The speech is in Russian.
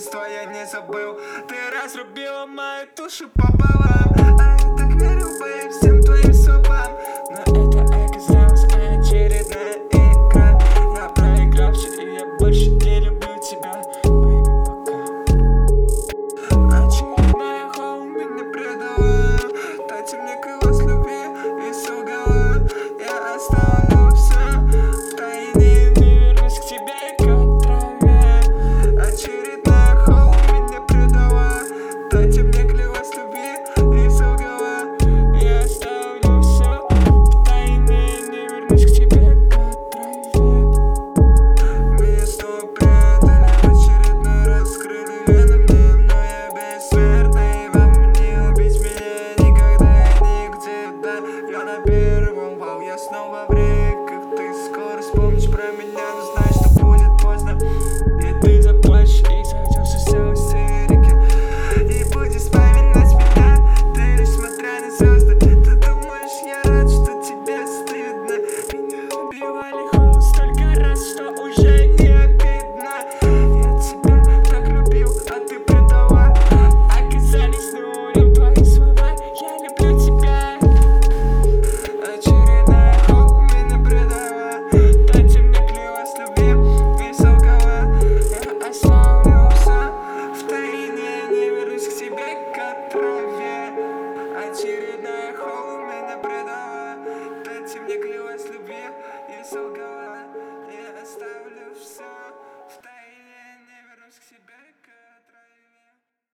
детства я не забыл. Ты разрубила мою душу пополам, а я так верил бы всем твоим словам. Но это оказалась очередная игра. Я проигравший, и я больше не люблю тебя. Очередная хоу меня предала. Дайте мне крыло с любви и солгала. Я оставлю все в тайне, не вернусь к тебе, как траве. Очередная хоу меня предала. Дайте мне крыло с любви и солгала. Я оставлю все в тайне, не вернусь к тебе, как траве. Меня снова предали, в очередной раз скрыли вены мне, но я бессмертный. Вам не убить меня никогда и нигде, да. Я на первом вал, я снова в реках. Ты скоро вспомнишь про